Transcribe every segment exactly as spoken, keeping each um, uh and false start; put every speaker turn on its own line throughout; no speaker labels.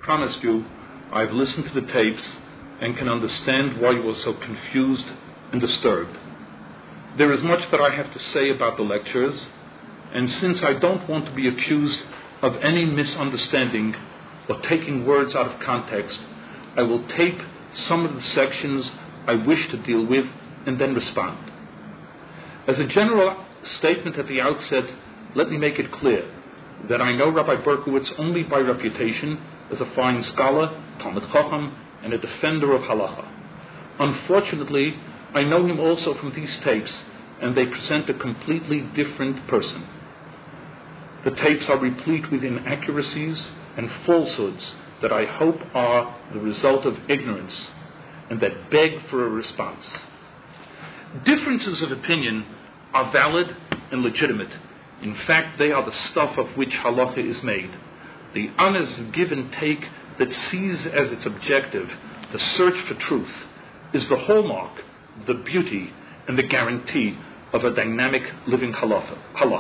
promised you, I've listened to the tapes and can understand why you were so confused and disturbed. There is much that I have to say about the lectures, and since I don't want to be accused of any misunderstanding or taking words out of context, I will tape some of the sections I wish to deal with and then respond. As a general statement at the outset, let me make it clear that I know Rabbi Berkowitz only by reputation as a fine scholar, Talmid Chacham, and a defender of halacha. Unfortunately, I know him also from these tapes, and they present a completely different person. The tapes are replete with inaccuracies and falsehoods that I hope are the result of ignorance and that beg for a response. Differences of opinion are valid and legitimate. In fact, they are the stuff of which halacha is made. The honest give and take that sees as its objective the search for truth is the hallmark, the beauty, and the guarantee of a dynamic living halacha.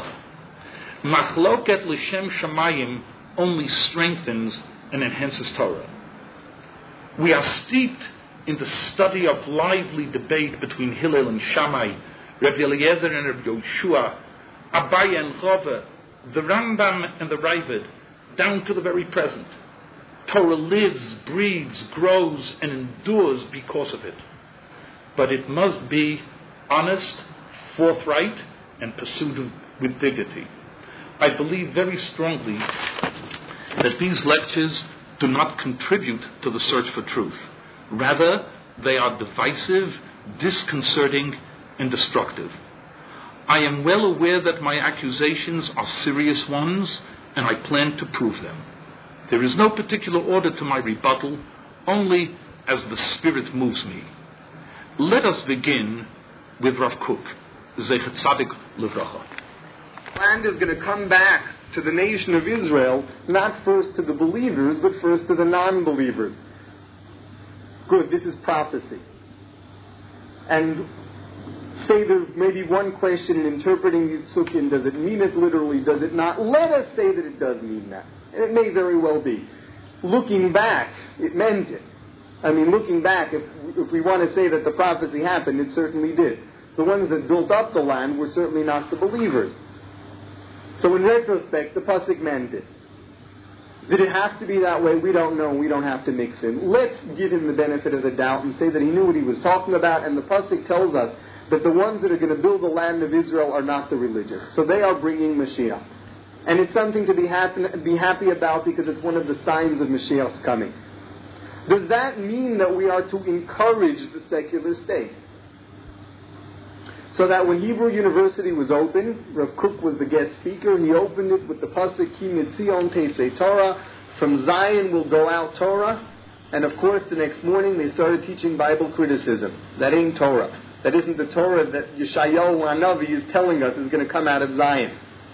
Machloket l'shem shamayim only strengthens and enhances Torah. We are steeped in the study of lively debate between Hillel and Shammai, Rabbi Eliezer and Rabbi Yoshua, Abaye and Rava, the Rambam and the Ravid, down to the very present. Torah lives, breathes, grows, and endures because of it. But it must be honest, forthright, and pursued with dignity. I believe very strongly that these lectures do not contribute to the search for truth. Rather, they are divisive, disconcerting, and destructive. I am well aware that my accusations are serious ones, and I plan to prove them. There is no particular order to my rebuttal, only as the Spirit moves me. Let us begin with Rav Kook, Zecher Tzadik Livracha.
Land is going to come back to the nation of Israel, not first to the believers, but first to the non-believers. Good, this is prophecy. And say there may be one question in interpreting these psukim, does it mean it literally, does it not? Let us say that it does mean that. And it may very well be. Looking back, it meant it. I mean, looking back, if, if we want to say that the prophecy happened, it certainly did. The ones that built up the land were certainly not the believers. So in retrospect, the pasuk meant it. Did it have to be that way? We don't know. We don't have to mix in. Let's give him the benefit of the doubt and say that he knew what he was talking about, and the pasuk tells us that the ones that are going to build the land of Israel are not the religious. So they are bringing Mashiach. And it's something to be happy, be happy about because it's one of the signs of Mashiach's coming. Does that mean that we are to encourage the secular state? So that when Hebrew University was open, Rav Kook was the guest speaker, he opened it with the pasuk, Ki mitzion tetzei Torah, from Zion will go out Torah, and of course the next morning they started teaching Bible criticism. That ain't Torah. That isn't the Torah that Yeshayahu Hanavi is telling us is going to come out of Zion.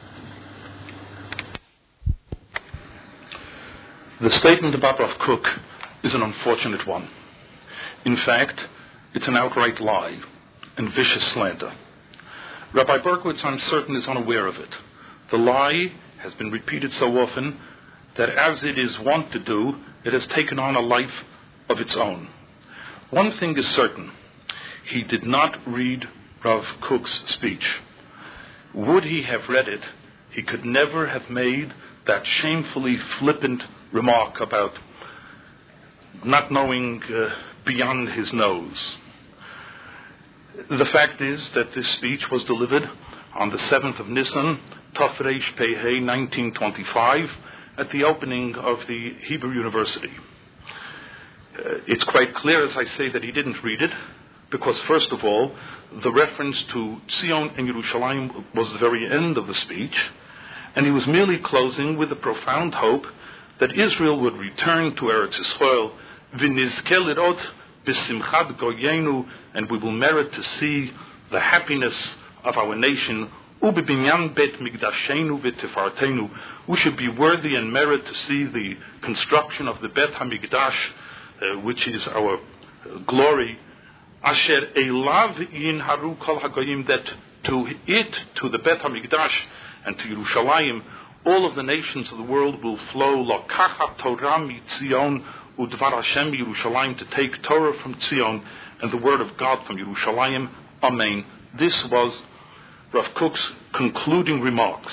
The statement about Rav Kook is an unfortunate one. In fact, it's an outright lie and vicious slander. Rabbi Berkowitz, I'm certain, is unaware of it. The lie has been repeated so often that, as it is wont to do, it has taken on a life of its own. One thing is certain. He did not read Rav Kook's speech. Would he have read it, he could never have made that shamefully flippant remark about not knowing uh, beyond his nose. The fact is that this speech was delivered on the seventh of Nisan, Tafreish Pehei, nineteen twenty-five, at the opening of the Hebrew University. Uh, it's quite clear, as I say, that he didn't read it, because first of all, the reference to Zion and Yerushalayim was the very end of the speech, and he was merely closing with the profound hope that Israel would return to Eretz Yisrael, v'nizke lirot b'simchat goyenu, and we will merit to see the happiness of our nation, u'b'binyan bet migdashenu v'tefartenu. We should be worthy and merit to see the construction of the Bet HaMikdash, uh, which is our uh, glory. Asher elav yinharu kol hagoyim, that to it, to the Bet HaMikdash and to Yerushalayim, all of the nations of the world will flow Lokachat Torah mitzion udvar Hashem Yerushalayim, to take Torah from Zion and the word of God from Yerushalayim. Amen. This was Rav Kook's concluding remarks.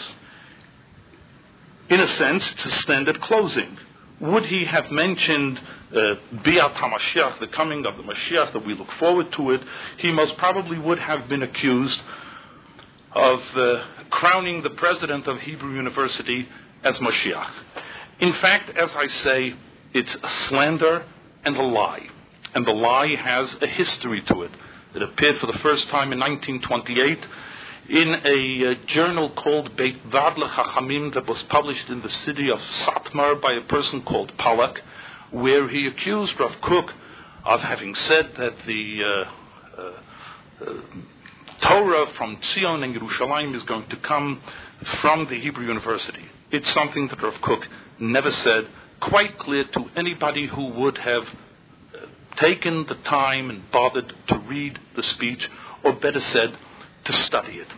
In a sense, it's a standard closing. Would he have mentioned uh, Biat HaMashiach, the coming of the Mashiach, that we look forward to it, he most probably would have been accused of uh, crowning the president of Hebrew University as Mashiach. In fact, as I say, it's a slander and a lie. And the lie has a history to it. It appeared for the first time in nineteen twenty-eight in a uh, journal called Beit Vad Chachamim that was published in the city of Satmar by a person called Pollack, where he accused Rav Kook of having said that the uh, uh, uh, Torah from Zion and Yerushalayim is going to come from the Hebrew University. It's something that Rav Kook never said, quite clear to anybody who would have uh, taken the time and bothered to read the speech, or better said, to study it.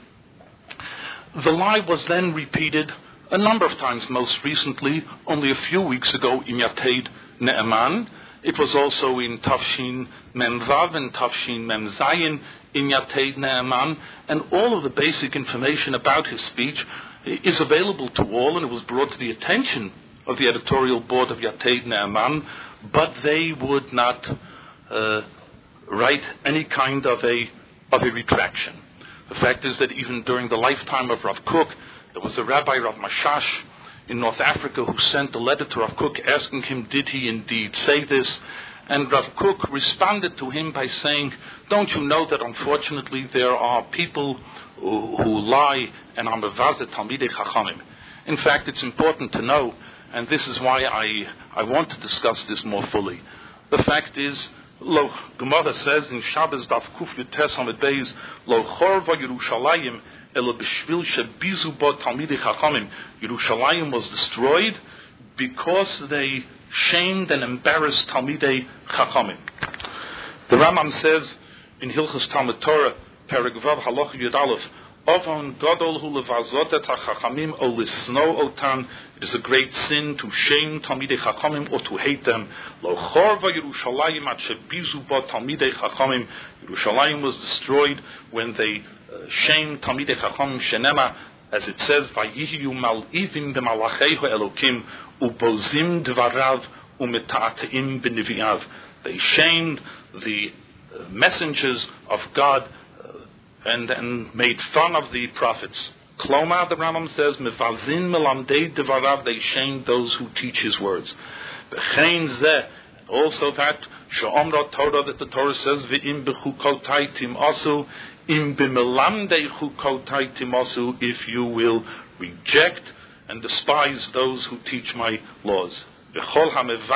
The lie was then repeated a number of times, most recently, only a few weeks ago, in Yated Ne'eman. It was also in Tafshin Mem Vav and Tafshin Mem Zayin in Yated Ne'eman, and all of the basic information about his speech is available to all, and it was brought to the attention of the editorial board of Yated Ne'eman, but they would not uh, write any kind of a of a retraction. The fact is that even during the lifetime of Rav Kook, there was a Rabbi, Rav Mashash, in North Africa, who sent a letter to Rav Kook asking him, did he indeed say this? And Rav Kook responded to him by saying, don't you know that unfortunately there are people who, who lie and are mevazet Talmidei Chachamim. In fact, it's important to know, and this is why I, I want to discuss this more fully. The fact is, Lo Gemara says in Shabbos Daf Kuf Yutes Hamid Beis, Lo Chorva Yerushalayim Elo B'Shvil Shebizu Bo Talmidei Chachamim. Yerushalayim was destroyed because they shamed and embarrassed Talmidei Chachamim. The Rambam says in Hilchos Talmud Torah, Perek Vav Halacha Yud Aleph, Ovon Gadol Hu Levazot Et HaChachamim O Lisno Otan. It is a great sin to shame Talmidei Chachamim or to hate them. Lo Chorva Yerushalayim At Shebizu Bo Talmidei Chachamim. Yerushalayim was destroyed when they uh, shamed Talmidei Chachamim. Shenema, as it says, Vayihiyu Mal'ivim B'Malachehu Elokim Ubozim Dvarav Umeta'ateim B'Niviav. They shamed the uh, messengers of God and, and made fun of the prophets. Kloma, the Rambam says, Mevazin melamdei devarav, they shamed those who teach his words. B'chein zeh, also that, she'omra Torah, that the Torah says, V'im b'chukotai timasu, im b'melamdei chukotai timasu, if you will reject and despise those who teach my laws. Whoever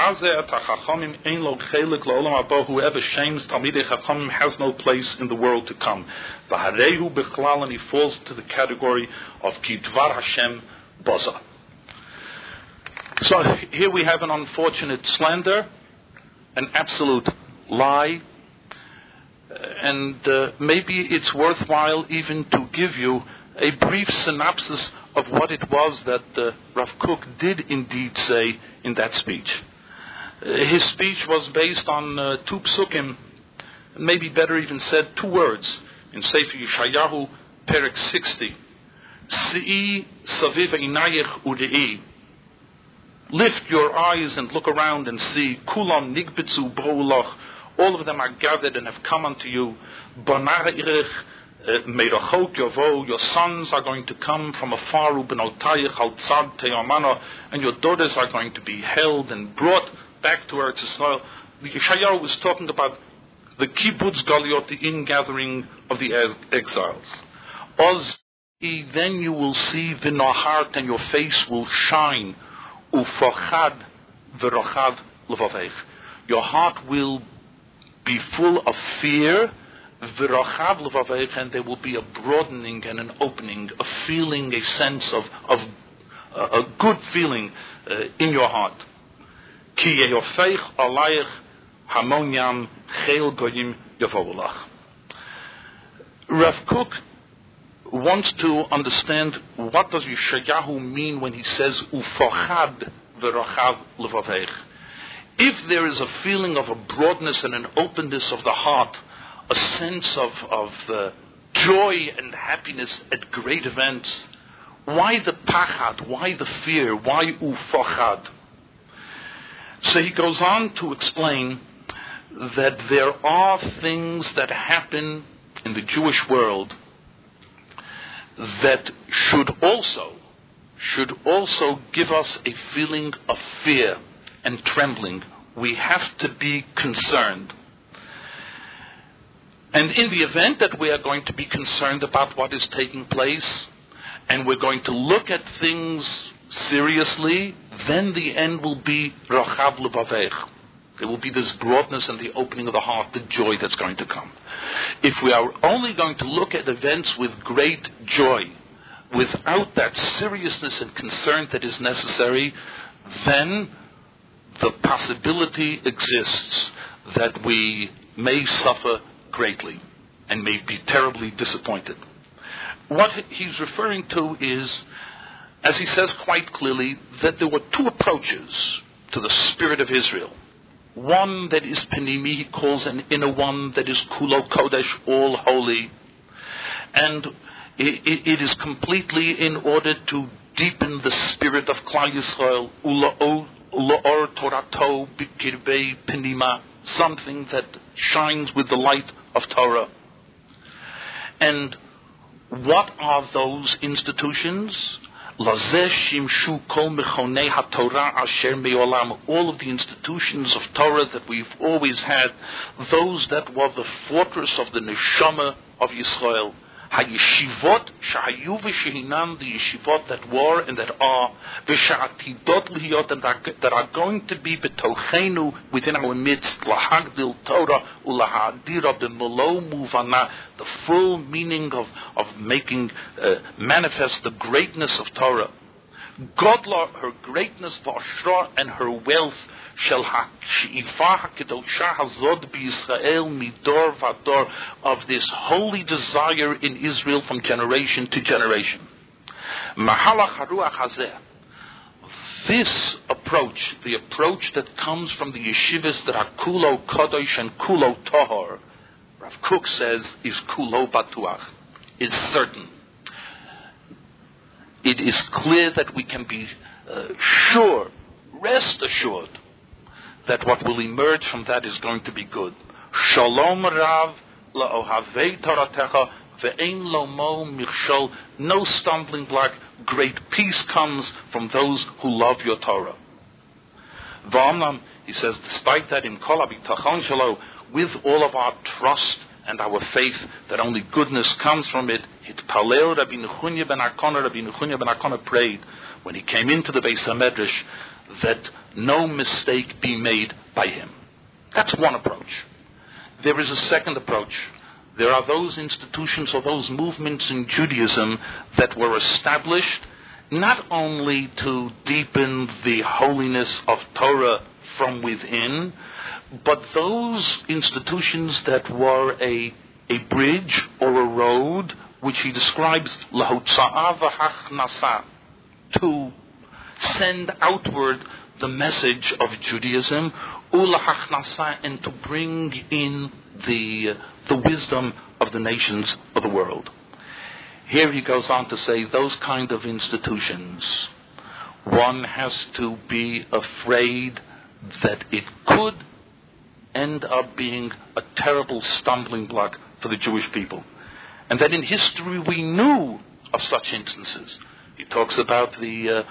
shames Talmidei Chachamim has no place in the world to come. And he falls to the category of Kidvar Hashem Boza. So here we have an unfortunate slander, an absolute lie, and uh, maybe it's worthwhile even to give you a brief synopsis of what it was that uh, Rav Kook did indeed say in that speech. Uh, his speech was based on uh, two psukim, maybe better even said two words, in Sefer Yeshayahu, Perek sixty. Si'i saviv einayich ure'i. Lift your eyes and look around and see. Kulam nigbitzu b'olach. All of them are gathered and have come unto you. Banar irich. Your sons are going to come from afar, and your daughters are going to be held and brought back to Eretz Yisrael. The Yeshayahu was talking about the kibbutz galiot, the ingathering of the exiles. Oz, then you will see v'nahart, and your face will shine. Ufachad v'rochad levavech. Your heart will be full of fear. And there will be a broadening and an opening, a feeling, a sense of, of uh, a good feeling uh, in your heart. Ki yeyofeich alayich hamonyam chel goyim yavoulach. Rav Kook wants to understand what does Yeshayahu mean when he says Ufochad v'rochav levavech. If there is a feeling of a broadness and an openness of the heart, a sense of, of the joy and happiness at great events, why the pachad? Why the fear? Why ufochad? So he goes on to explain that there are things that happen in the Jewish world that should also should also give us a feeling of fear and trembling. We have to be concerned. And in the event that we are going to be concerned about what is taking place, and we're going to look at things seriously, then the end will be Rachav Levavech. There will be this broadness and the opening of the heart, the joy that's going to come. If we are only going to look at events with great joy, without that seriousness and concern that is necessary, then the possibility exists that we may suffer greatly and may be terribly disappointed. What he's referring to is, as he says quite clearly, that there were two approaches to the spirit of Israel. One that is Penimi, he calls an inner one that is Kulo Kodesh, all holy. And it, it, it is completely in order to deepen the spirit of Klal Yisrael, Ula'or Torato B'kirbei Penima, something that shines with the light of Torah. And what are those institutions? All of the institutions of Torah that we've always had, those that were the fortress of the neshama of Yisrael, hayeshivot shahayu v'shehinam, the yeshivot that were and that are, v'sha'atidot lihiyot, and that are going to be betochenu, within our midst, lahagdil Torah ulahadira b'melo muvana, the full meaning of of making uh, manifest the greatness of Torah. Godla, her greatness, v'ashra, and her wealth, shel ha'shi'ifah ha'kedosha hazod b'Yisrael midor v'ador, of this holy desire in Israel from generation to generation. Mahalach haruach hazeh, this approach, the approach that comes from the yeshivas that are kulo kodesh and kulo tohor, Rav Kook says, is kulo batuach, is certain. It is clear that we can be uh, sure, rest assured, that what will emerge from that is going to be good. Shalom rav la'ohavei toratecha ve'ein lomo michshol, no stumbling block, great peace comes from those who love your Torah. V'amnam, he says, despite that, in kol habitachon shelo, with all of our trust and our faith that only goodness comes from it, Hitpalel Rabbi Nechunya ben Akona, Rabbi Nechunya ben Akona prayed when he came into the Beis HaMedrash that no mistake be made by him. That's one approach. There is a second approach. There are those institutions or those movements in Judaism that were established not only to deepen the holiness of Torah from within, but those institutions that were a a bridge or a road, which he describes lahotza'a v'hachnasa, to send outward the message of Judaism, ulahachnasa, and to bring in the the wisdom of the nations of the world. Here he goes on to say those kind of institutions, one has to be afraid that it could end up being a terrible stumbling block for the Jewish people. And that in history we knew of such instances. He talks about the uh,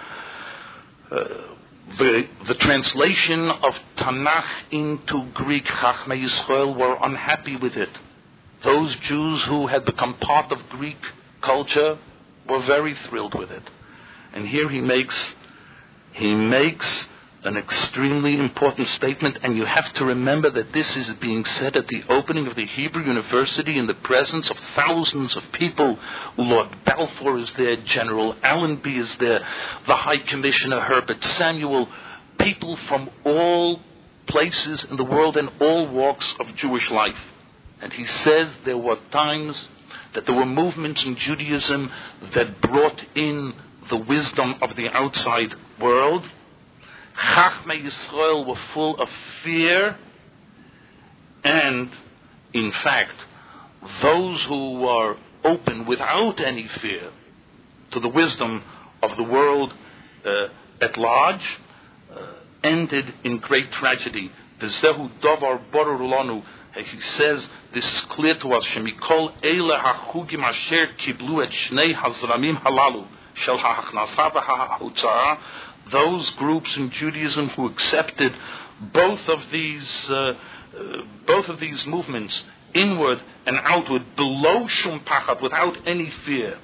uh, the, the translation of Tanakh into Greek. Chachmei Yisrael were unhappy with it. Those Jews who had become part of Greek culture were very thrilled with it. And here he makes he makes an extremely important statement, and you have to remember that this is being said at the opening of the Hebrew University in the presence of thousands of people. Lord Balfour is there, General Allenby is there, the High Commissioner Herbert Samuel, people from all places in the world and all walks of Jewish life. And he says there were times that there were movements in Judaism that brought in the wisdom of the outside world. Chachmei Yisrael were full of fear, and in fact, those who are open without any fear to the wisdom of the world uh, at large uh, ended in great tragedy. V'zehu davar borur lanu. He says, this is clear to us. Shemikol eile hachugim asher kiblu et shnei hazramim halalu shel ha'achnasa v'ha'hutzah. Those groups in Judaism who accepted both of these, uh, uh, both of these movements, inward and outward, below shum pachad, without any fear.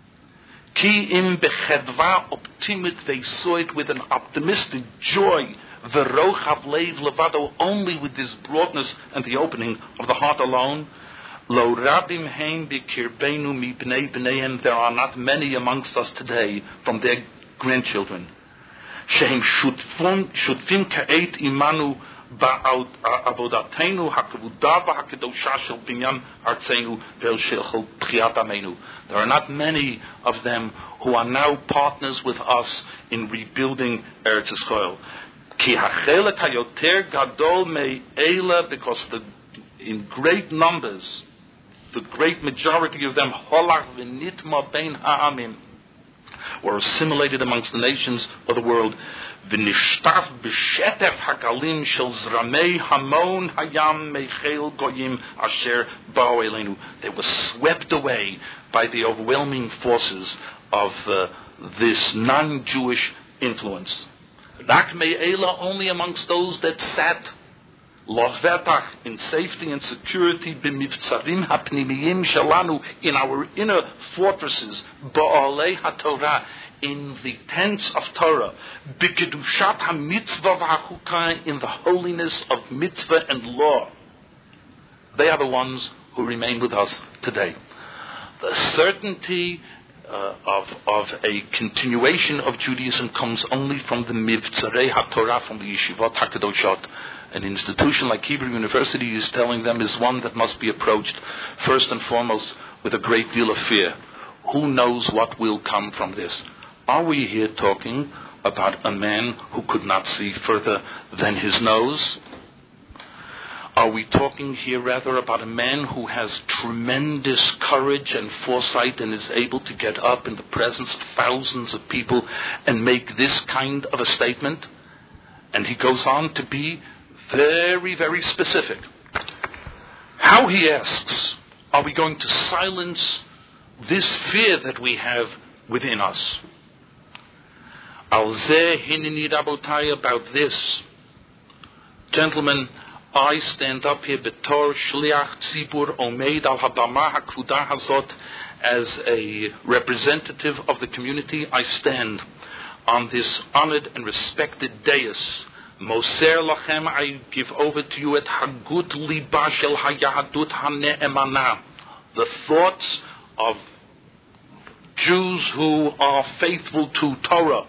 Ki im bechedva optimit, they saw it with an optimistic joy. V'rochav leiv levado, only with this broadness and the opening of the heart alone. Lo rabim hein b'kirbeinu mi b'nei b'neihem, there are not many amongst us today from their grandchildren. Shehem shutfim ka'et imanu ba'avodatenu ha'kavuda v'ha'kedosha shel binyan artzenu ve'el shel tchiat amenu. There are not many of them who are now partners with us in rebuilding Eretz Yisrael. Ki ha'chelek ha'yoter gadol me'ela, because the, in great numbers, the great majority of them, holach v'nitma bein ha'amim, were assimilated amongst the nations of the world. V'nishtaf b'shetef hakalim shel zramei hamon hayam meichel goyim asher ba'u elenu. They were swept away by the overwhelming forces of uh, this non-Jewish influence. Rak me'ela, only amongst those that sat Lovetach, in safety and security, b'mivtzarim hapnimiyim shalanu, in our inner fortresses, ba'alei haTorah, in the tents of Torah, b'kedushat hamitzvah v'hachuka, in the holiness of mitzvah and law. They are the ones who remain with us today. The certainty uh, of of a continuation of Judaism comes only from the mivtzarei haTorah, from the yeshivot hakadoshot. An institution like Hebrew University is telling them is one that must be approached first and foremost with a great deal of fear. Who knows what will come from this? Are we here talking about a man who could not see further than his nose? Are we talking here rather about a man who has tremendous courage and foresight and is able to get up in the presence of thousands of people and make this kind of a statement? And he goes on to be very, very specific. How, he asks, are we going to silence this fear that we have within us? Al zeh hinini rabotai, about this, gentlemen, I stand up here betor shliach tzibur omeid al habama hakvuda hazot, as a representative of the community. I stand on this honored and respected dais. Moser lachem, I give over to you at hagut liba shel hayahadut hane'emana, the thoughts of Jews who are faithful to Torah.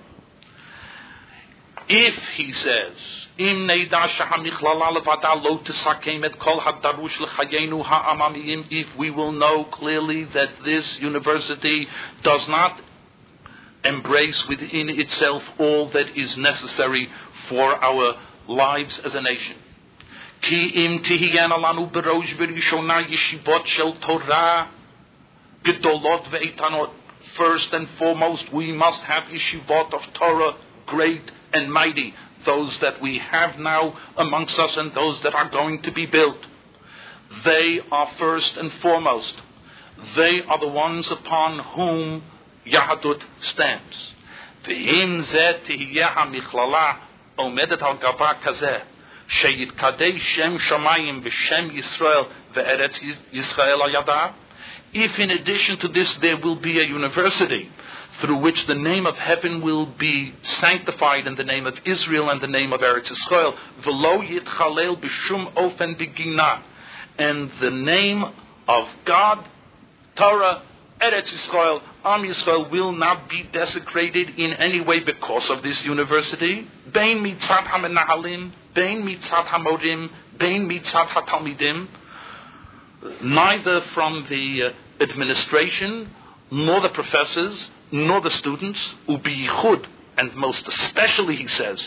If, he says, im neida shahamichlala levada lo tisakem et kol hadarush lechayenu ha'amamiyim, if we will know clearly that this university does not embrace within itself all that is necessary for our lives as a nation. Ki im tihiyana lanu berosh v'rishona yeshivot shel Torah gedolot ve'etanot. First and foremost, we must have yeshivot of Torah, great and mighty, those that we have now amongst us and those that are going to be built. They are first and foremost. They are the ones upon whom Yahadut stands. V'im zeh tihiyah ha'michlala omedet al gava kazeh sheyitkadei shem shamayim v'shem Yisrael ve'eretz Yisrael al yada. If in addition to this there will be a university through which the name of heaven will be sanctified in the name of Israel and the name of Eretz Yisrael, v'lo yitchalel b'shum ofen b'gina, and the name of God, Torah, Eretz Yisrael, Am Yisrael will not be desecrated in any way because of this university. Bein mitzat hamenahalim, bein mitzat hamorim, bein mitzat hatalmidim. Neither from the uh, administration, nor the professors, nor the students, ubiyichud, and most especially, he says,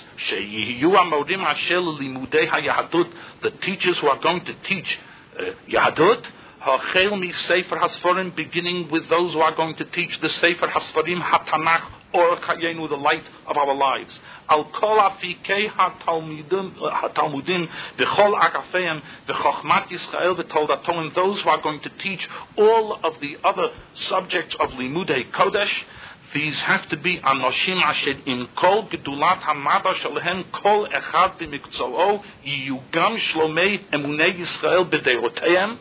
the teachers who are going to teach uh, Yahadut, beginning with those who are going to teach the Sefer HaSfarim HaTanach, or Chayenu, the light of our lives. Al kol afikei haTalmudim v'chol agafeim v'chochmat Yisrael v'toldato, those who are going to teach all of the other subjects of Limudei Kodesh. These have to be anoshim asher in kol gedulat hamada shalehem kol echad b'miktzao yiyugam shlomei emunei Yisrael b'deiroteihem.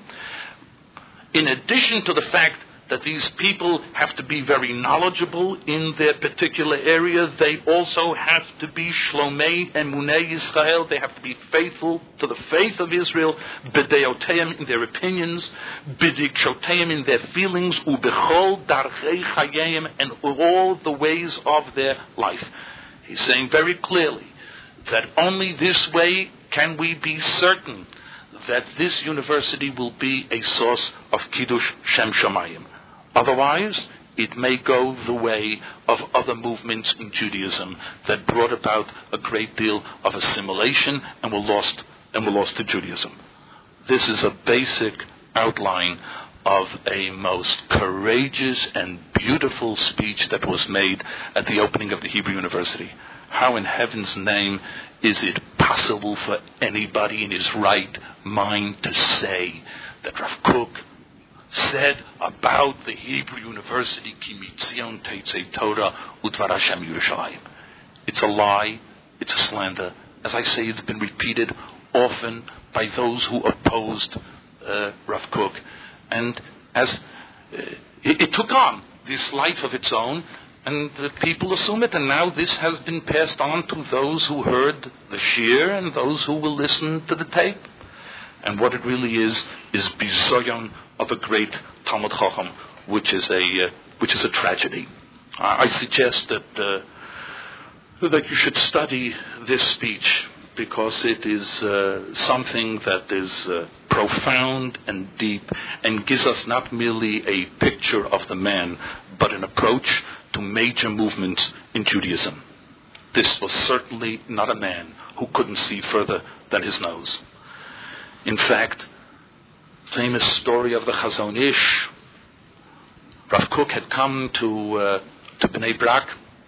In addition to the fact that these people have to be very knowledgeable in their particular area, they also have to be Shlomei Emunei Yisrael. They have to be faithful to the faith of Israel, B'deoteim in their opinions, B'dikchoteim in their feelings, U'bechol darchei chayim, and all the ways of their life. He's saying very clearly that only this way can we be certain that this university will be a source of Kiddush Shem Shamayim. Otherwise, it may go the way of other movements in Judaism that brought about a great deal of assimilation and were lost and were lost to Judaism. This is a basic outline of a most courageous and beautiful speech that was made at the opening of the Hebrew University. How in heaven's name is it possible for anybody in his right mind to say that Rav Kook said about the Hebrew University, Ki mitzion teitzei Torah udvar Hashem Yerushalayim? It's a lie. It's a slander. As I say, it's been repeated often by those who opposed uh, Rav Kook, and as uh, it, it took on this life of its own, and uh, people assume it. And now this has been passed on to those who heard the shir and those who will listen to the tape. And what it really is is bizoyon of a great Talmud Chacham, which is a uh, which is a tragedy. Uh, I suggest that uh, that you should study this speech, because it is uh, something that is uh, profound and deep, and gives us not merely a picture of the man, but an approach to major movements in Judaism. This was certainly not a man who couldn't see further than his nose. In fact, famous story of the Chazon Ish. Rav Kook had come to uh, to Bnei Brak.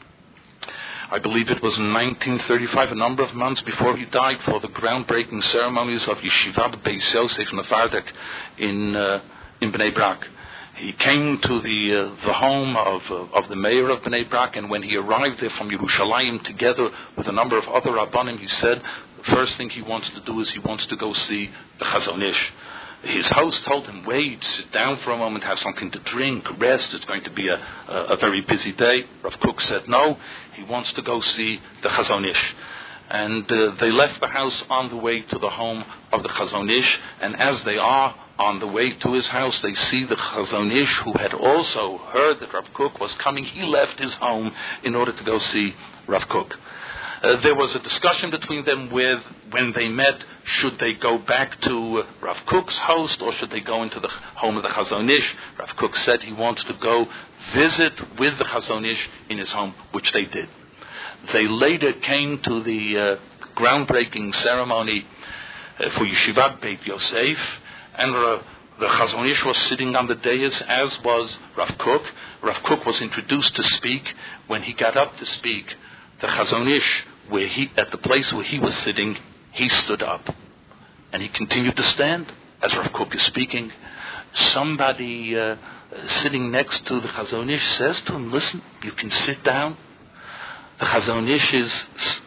I believe it was in nineteen thirty-five, a number of months before he died, for the groundbreaking ceremonies of Yeshivat Beis Yosef Nefardek in uh, in Bnei Brak. He came to the uh, the home of uh, of the mayor of Bnei Brak, and when he arrived there from Yerushalayim, together with a number of other Rabbanim, he said the first thing he wants to do is he wants to go see the Chazon Ish. His host told him, wait, sit down for a moment, have something to drink, rest, it's going to be a, a, a very busy day. Rav Kook said no, he wants to go see the Chazon Ish. And uh, they left the house on the way to the home of the Chazon Ish, and as they are on the way to his house, they see the Chazon Ish, who had also heard that Rav Kook was coming. He left his home in order to go see Rav Kook. Uh, there was a discussion between them with, when they met, should they go back to uh, Rav Kook's house or should they go into the home of the Chazon Ish. Rav Kook said he wants to go visit with the Chazon Ish in his home, which they did. They later came to the uh, groundbreaking ceremony uh, for Yeshivat Beit Yosef, and uh, the Chazon Ish was sitting on the dais, as was Rav Kook. Rav Kook was introduced to speak. When he got up to speak, the Chazon Ish, where he, at the place where he was sitting, he stood up. And he continued to stand as Rav Kook is speaking. Somebody uh, sitting next to the Chazon Ish says to him, listen, you can sit down. The Chazon Ish's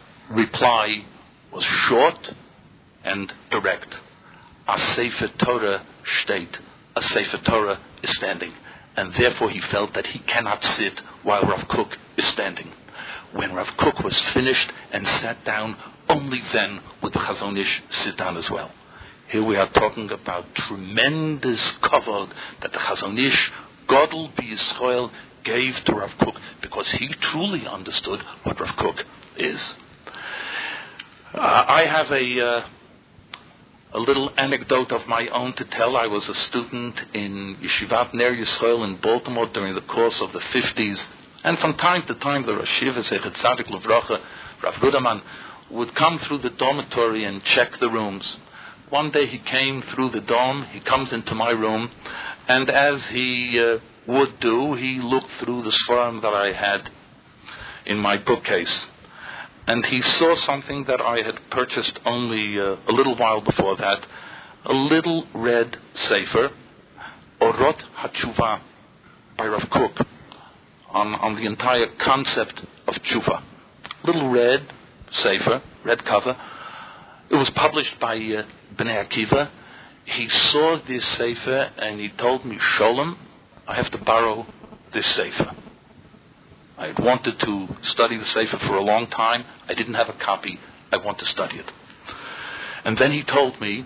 reply was short and direct. A Sefer Torah steht. A Sefer Torah is standing. And therefore he felt that he cannot sit while Rav Kook is standing. When Rav Kook was finished and sat down, only then would the Chazon Ish sit down as well. Here we are talking about tremendous kavod that the Chazon Ish, Godel B'Yisrael, gave to Rav Kook, because he truly understood what Rav Kook is. Uh, I have a uh, a little anecdote of my own to tell. I was a student in Yeshivat Ner Yisrael in Baltimore during the course of the fifties, and from time to time the Rosh Yeshiva, Zeichet Tzadik Livrocha, Rav Ruderman, would come through the dormitory and check the rooms. One day he came through the dorm, he comes into my room, and as he uh, would do, he looked through the sforim that I had in my bookcase. And he saw something that I had purchased only uh, a little while before that, a little red sefer, Orot HaTshuva, by Rav Kook, on, on the entire concept of tshuva. Little red sefer, red cover. It was published by uh, Bnei Akiva. He saw this sefer and he told me, Sholem, I have to borrow this sefer. I had wanted to study the sefer for a long time. I didn't have a copy. I want to study it. And then he told me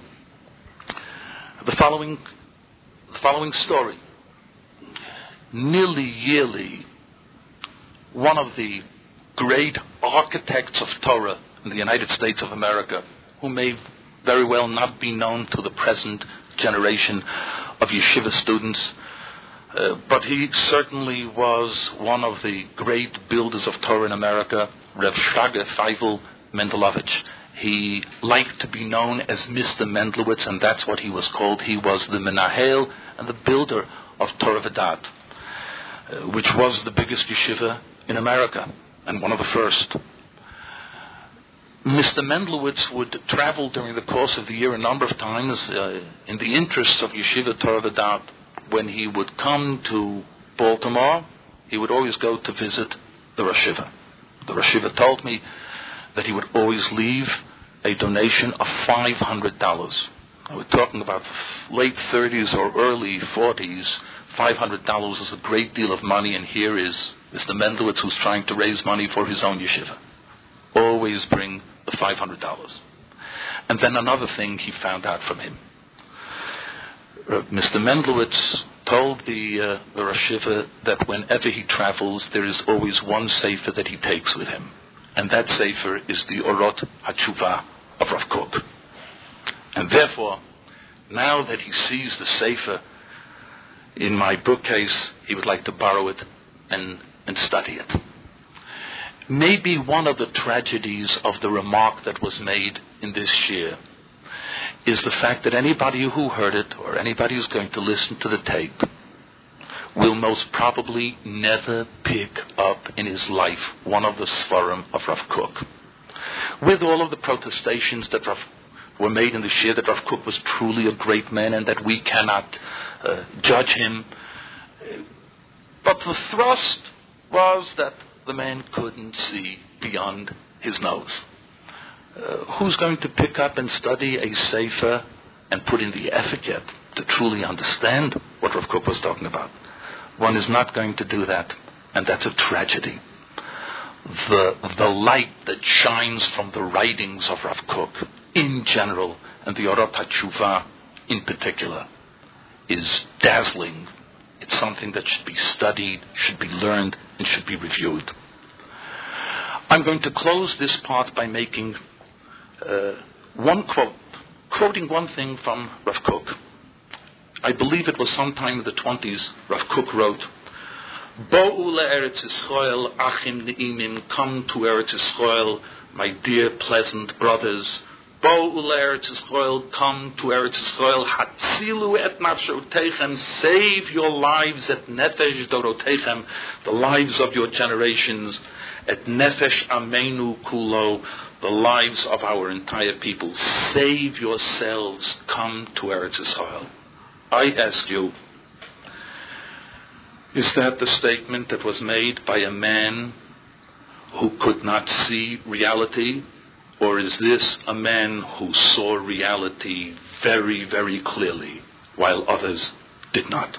the following, the following story. Nearly yearly, one of the great architects of Torah in the United States of America, who may very well not be known to the present generation of yeshiva students, uh, but he certainly was one of the great builders of Torah in America, Rev Shraga Feivel Mendelovich. He liked to be known as Mister Mendelowitz, and that's what he was called. He was the menahel and the builder of Torah V'Dat, uh, which was the biggest yeshiva in America, and one of the first. Mister Mendelowitz would travel during the course of the year a number of times uh, in the interests of Yeshiva Torah V'Dat. When he would come to Baltimore, he would always go to visit the Rosh Yeshiva. The Rosh Yeshiva told me that he would always leave a donation of five hundred dollars. We're talking about late thirties or early forties. five hundred dollars is a great deal of money, and here is Mister Mendelowitz who's trying to raise money for his own yeshiva. Always bring the five hundred dollars. And then another thing he found out from him. Uh, Mister Mendelowitz told the, uh, the Rosh Yeshiva that whenever he travels, there is always one sefer that he takes with him. And that sefer is the Orot HaTshuva of Rav Kook. And therefore, now that he sees the sefer in my bookcase, he would like to borrow it and, and study it. Maybe one of the tragedies of the remark that was made in this shir is the fact that anybody who heard it, or anybody who's going to listen to the tape, will most probably never pick up in his life one of the svarim of Rav Kook. With all of the protestations that Rav, were made in the shir that Rav Kook was truly a great man and that we cannot uh, judge him, but the thrust was that the man couldn't see beyond his nose. Uh, who's going to pick up and study a sefer and put in the effort yet to truly understand what Rav Kook was talking about? One is not going to do that, and that's a tragedy. The, the light that shines from the writings of Rav Kook in general, and the Orot HaTshuva in particular, is dazzling. It's something that should be studied, should be learned, and should be reviewed. I'm going to close this part by making uh, one quote, quoting one thing from Rav Kook. I believe it was sometime in the twenties, Rav Kook wrote, Bo'u le'eretz Yisrael, achim ne'imim, come to Eretz Yisrael, my dear pleasant brothers. Bo'u le'eretz Yisrael, come to Eretz Yisrael, hatzilu et nafshotechem, save your lives et nefesh dorotechem, the lives of your generations, et nefesh amenu kulo, the lives of our entire people. Save yourselves, come to Eretz Yisrael. I ask you, is that the statement that was made by a man who could not see reality? Or is this a man who saw reality very, very clearly, while others did not?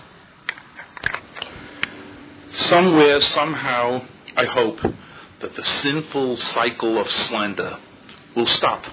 Somewhere, somehow, I hope that the sinful cycle of slander will stop.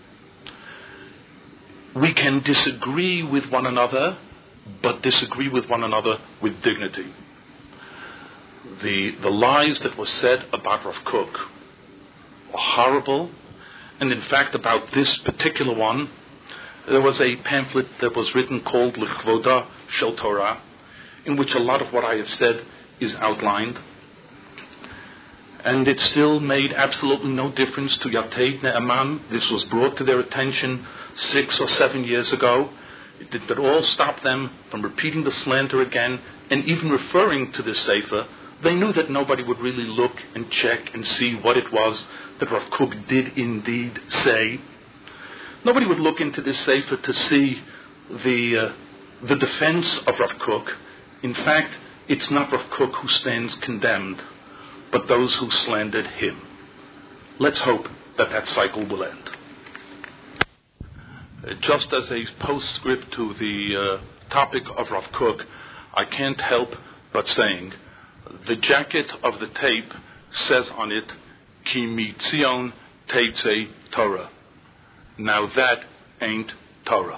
We can disagree with one another, but disagree with one another with dignity. The, the lies that were said about Rav Kook were horrible, and in fact about this particular one, There was a pamphlet that was written called L'chvoda Shel Torah, in which a lot of what I have said is outlined. And it still made absolutely no difference to Yateid Ne'eman. This was brought to their attention six or seven years ago. It did all stop them from repeating the slander again and even referring to this sefer. They knew that nobody would really look and check and see what it was that Rav Kook did indeed say. Nobody would look into this sefer to see the uh, the defense of Rav Kook. In fact, it's not Rav Kook who stands condemned, but those who slandered him. Let's hope that that cycle will end. Uh, just as a postscript to the uh, topic of Rav Kook, I can't help but saying, the jacket of the tape says on it, Ki mitzion teitzei Torah. Now that ain't Torah.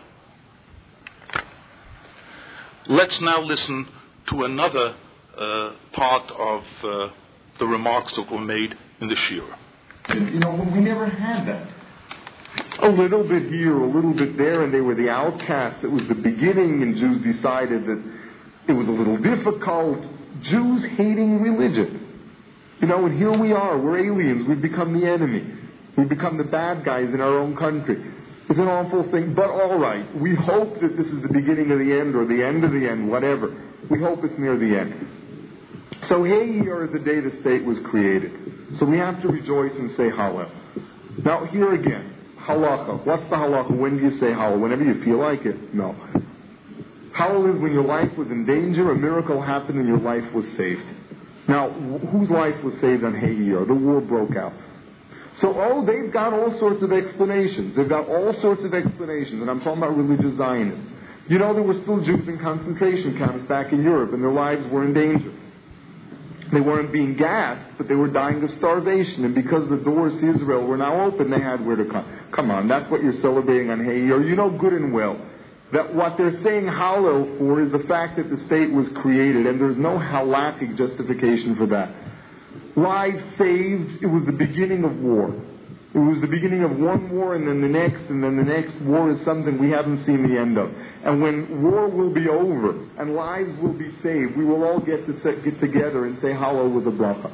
Let's now listen to another uh, part of uh, the remarks that were made in the Shira.
You know, we never had that.
A little bit here, a little bit there, and they were the outcasts. It was the beginning, and Jews decided that it was a little difficult. Jews hating religion. You know, and here we are. We're aliens. We've become the enemy. We've become the bad guys in our own country. It's an awful thing, but all right. We hope that this is the beginning of the end, or the end of the end, whatever. We hope it's near the end. So Hey-Year is the day the state was created. So we have to rejoice and say Hallel. Now here again, halacha. What's the halacha? When do you say Hallel? Whenever you feel like it? No. Hallel is when your life was in danger, a miracle happened and your life was saved. Now, whose life was saved on Hey-Year? The war broke out. So, oh, they've got all sorts of explanations. They've got all sorts of explanations, and I'm talking about religious Zionists. You know, there were still Jews in concentration camps back in Europe, and their lives were in danger. They weren't being gassed, but they were dying of starvation, and because the doors to Israel were now open, they had where to come. Come on, that's what you're celebrating on Hey-Year. You know good and well that what they're saying Hallel for is the fact that the state was created, and there's no halakhic justification for that. Lives saved, it was the beginning of war. It was the beginning of one war and then the next, and then the next war is something we haven't seen the end of. And when war will be over and lives will be saved, we will all get to set, get together and say Hallel with a bracha.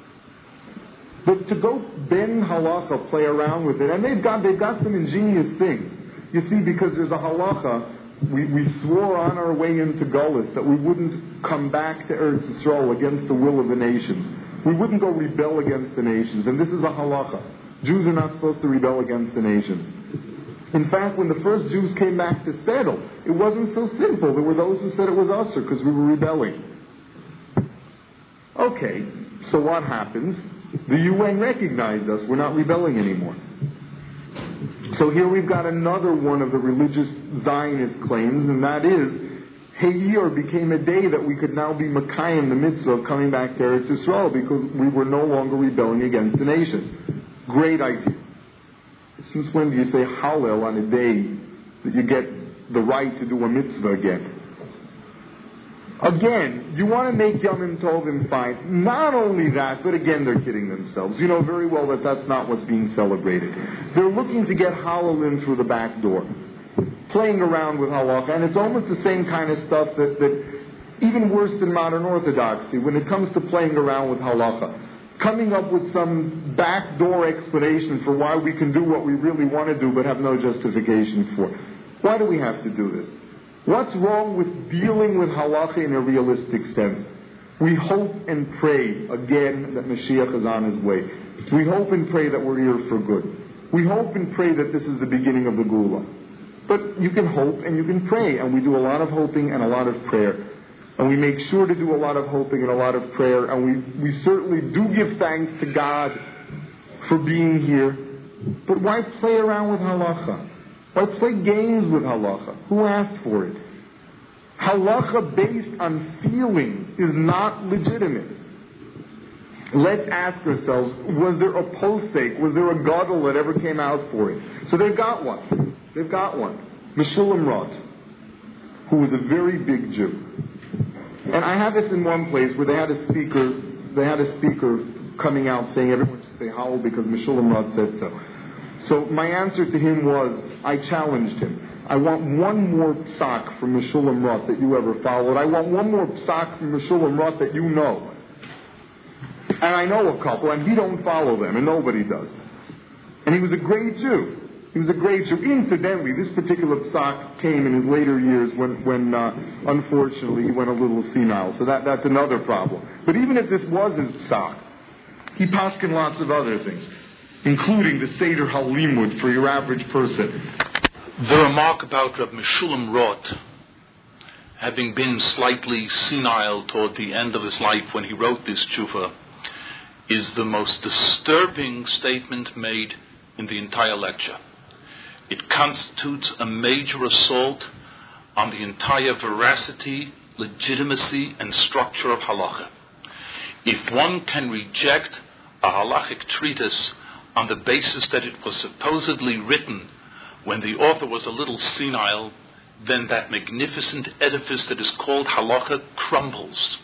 But to go ben halacha, play around with it, and they've got they've got some ingenious things. You see, because there's a halacha, we, we swore on our way into Gullus that we wouldn't come back to Eretz Yisrael against the will of the nations. We wouldn't go rebel against the nations, and this is a halacha. Jews are not supposed to rebel against the nations. In fact, when the first Jews came back to settle, it wasn't so simple. There were those who said it was usher because we were rebelling. Okay, so what happens? The U N recognized us. We're not rebelling anymore. So here we've got another one of the religious Zionist claims, and that is, Hey-Year became a day that we could now be Makayim, the mitzvah of coming back to Eretz Yisrael, because we were no longer rebelling against the nations. Great idea. Since when do you say Hallel on a day that you get the right to do a mitzvah again? Again, you want to make Yom Tovim fine. Not only that, but again, they're kidding themselves. You know very well that that's not what's being celebrated. They're looking to get Hallel in through the back door. Playing around with halacha, and it's almost the same kind of stuff that, that even worse than modern orthodoxy, when it comes to playing around with halacha. Coming up with some backdoor explanation for why we can do what we really want to do but have no justification for. Why do we have to do this? What's wrong with dealing with halacha in a realistic sense? We hope and pray, again, that Mashiach is on his way. We hope and pray that we're here for good. We hope and pray that this is the beginning of the Gula. But you can hope and you can pray, and we do a lot of hoping and a lot of prayer. And we make sure to do a lot of hoping and a lot of prayer, and we, we certainly do give thanks to God for being here. But why play around with halacha? Why play games with halacha? Who asked for it? Halacha based on feelings is not legitimate. Let's ask ourselves, was there a posek, was there a gadol that ever came out for it? So they've got one. They've got one. Meshulam Rod, who was a very big Jew. And I have this in one place where they had a speaker, they had a speaker coming out saying everyone should say Hallel because Meshulam Rod said so. So my answer to him was, I challenged him.
I want one more psak from Meshulam Roth that you ever followed. I want one more psak from Meshulam Roth that you know. And I know a couple, and he don't follow them, and nobody does. And he was a great Jew. He was a great Jew. Incidentally, this particular psak came in his later years when, when uh, unfortunately, he went a little senile. So that, that's another problem. But even if this was his psak, he paskin lots of other things, including the Seder Halimud for your average person.
The remark about Reb Meshulam Roth having been slightly senile toward the end of his life when he wrote this tshuva is the most disturbing statement made in the entire lecture. It constitutes a major assault on the entire veracity, legitimacy, and structure of halacha. If one can reject a halachic treatise on the basis that it was supposedly written when the author was a little senile, then that magnificent edifice that is called halacha crumbles.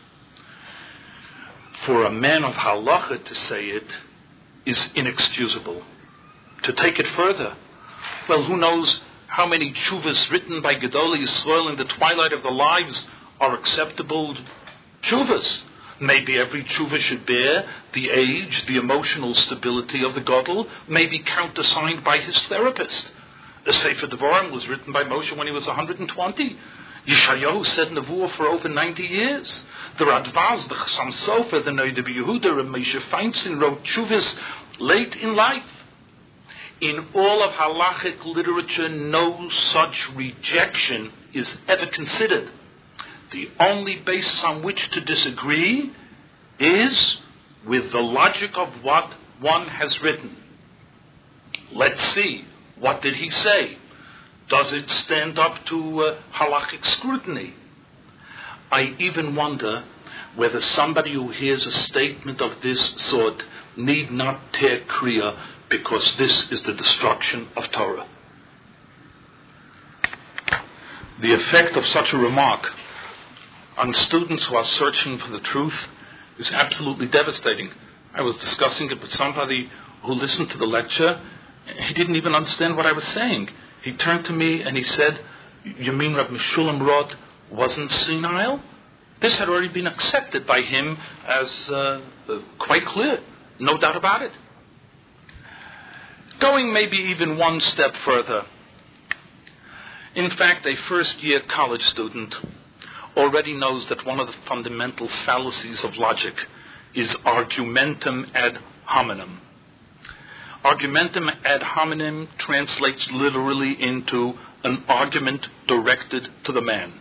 For a man of halacha to say it is inexcusable. To take it further, well, who knows how many tshuvas written by Gedolei Yisrael in the twilight of their lives are acceptable tshuvas. Maybe every tshuva should bear the age, the emotional stability of the Gadol, may be countersigned by his therapist. The Sefer Devarim was written by Moshe when he was one hundred twenty. Yeshayahu said Nevuah for over ninety years. The Radvaz, the Chassam Sofer, the Noda B'Yehuda, and Moshe Feinstein wrote tshuvas late in life. In all of halachic literature, no such rejection is ever considered. The only basis on which to disagree is with the logic of what one has written. Let's see. What did he say? Does it stand up to uh, halachic scrutiny? I even wonder whether somebody who hears a statement of this sort need not tear kriya, because this is the destruction of Torah. The effect of such a remark on students who are searching for the truth is absolutely devastating. I was discussing it with somebody who listened to the lecture. He didn't even understand what I was saying. He turned to me and he said, "You mean Reb Meshulam Roth wasn't senile?" This had already been accepted by him as uh, uh, quite clear, no doubt about it. Going maybe even one step further. In fact, a first-year college student already knows that one of the fundamental fallacies of logic is argumentum ad hominem. Argumentum ad hominem translates literally into an argument directed to the man.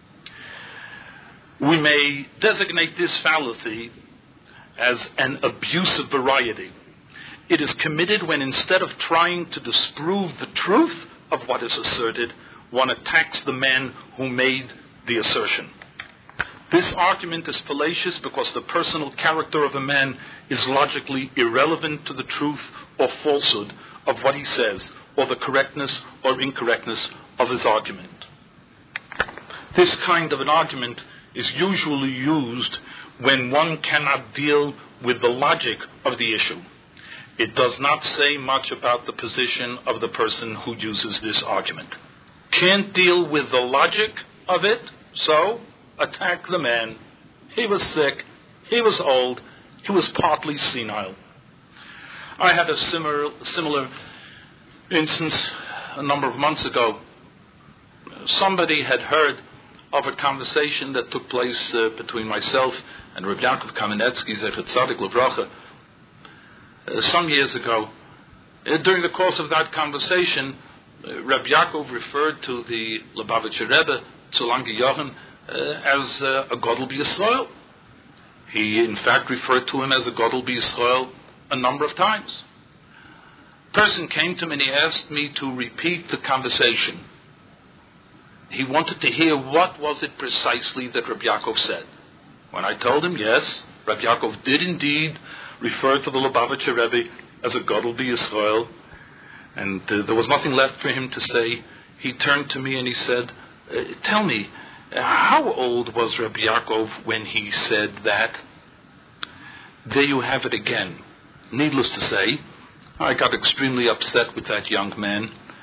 We may designate this fallacy as an abusive variety. It is committed when, instead of trying to disprove the truth of what is asserted, one attacks the man who made the assertion. This argument is fallacious because the personal character of a man is logically irrelevant to the truth or falsehood of what he says, or the correctness or incorrectness of his argument. This kind of an argument is usually used when one cannot deal with the logic of the issue. It does not say much about the position of the person who uses this argument. Can't deal with the logic of it, so attack the man. He was sick, he was old, he was partly senile. I had a similar, similar instance a number of months ago. Somebody had heard of a conversation that took place uh, between myself and Rav Yaakov Kamenetsky, Zecher Tzadik Livracha, uh, some years ago. Uh, during the course of that conversation, uh, Rav Yaakov referred to the Lubavitcher Rebbe, Tzulangi Yochen, uh, as uh, a Gadol B'Yisrael. He, in fact, referred to him as a Gadol B'Yisrael a number of times. A person came to me and he asked me to repeat the conversation. He wanted to hear what was it precisely that Rabbi Yaakov said. When I told him, yes, Rabbi Yaakov did indeed refer to the Lubavitcher Rebbe as a Gadol B'Yisrael, and uh, there was nothing left for him to say, he turned to me and he said, uh, tell me, uh, how old was Rabbi Yaakov when he said that? There you have it again. Needless to say, I got extremely upset with that young man.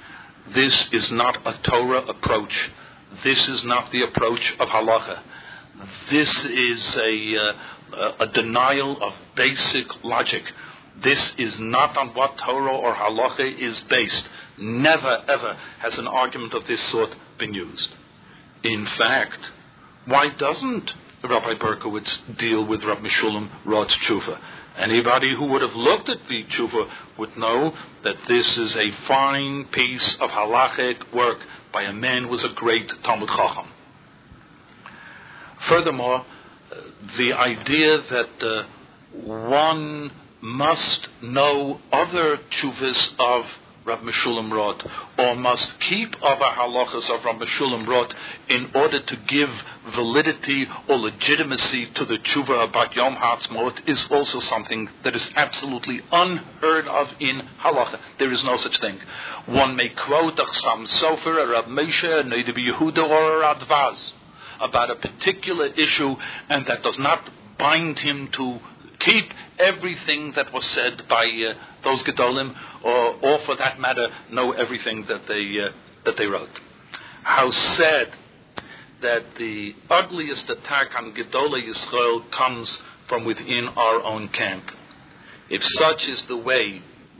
This is not a Torah approach. This is not the approach of halacha. This is a, uh, a denial of basic logic. This is not on what Torah or halacha is based. Never, ever has an argument of this sort been used. In fact, why doesn't Rabbi Berkowitz deal with Rabbi Meshulam Rod's tshuva? Anybody who would have looked at the tshuva would know that this is a fine piece of halachic work by a man who was a great Talmud Chacham. Furthermore, uh, the idea that uh, one must know other tshuvas of Rav Meshulam Rod, or must keep other halachas of Rav Meshulam Rod in order to give validity or legitimacy to the tshuva about Yom Ha'atzmaut, is also something that is absolutely unheard of in halacha. There is no such thing. One may quote a Chassam Sofer, a Rav Moshe, a Neidabi Yehuda, or a Radvaz about a particular issue, and that does not bind him to keep everything that was said by uh, those Gedolim, or, or for that matter, know everything that they uh, that they wrote. How sad that the ugliest attack on Gedolei Yisrael comes from within our own camp. If such is the way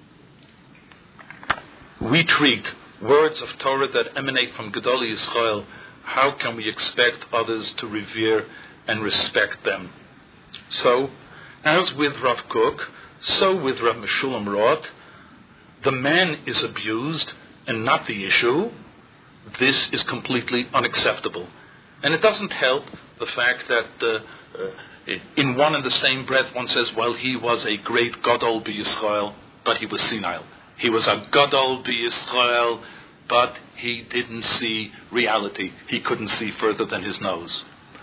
we treat words of Torah that emanate from Gedolei Yisrael, how can we expect others to revere and respect them? So, as with Rav Kook, so with Rav Meshulam Rod, the man is abused and not the issue. This is completely unacceptable. And it doesn't help the fact that uh, uh, in one and the same breath one says, well, he was a great Gadol b'Yisrael, but he was senile. He was a Gadol b'Yisrael, but he didn't see reality. He couldn't see further than his nose.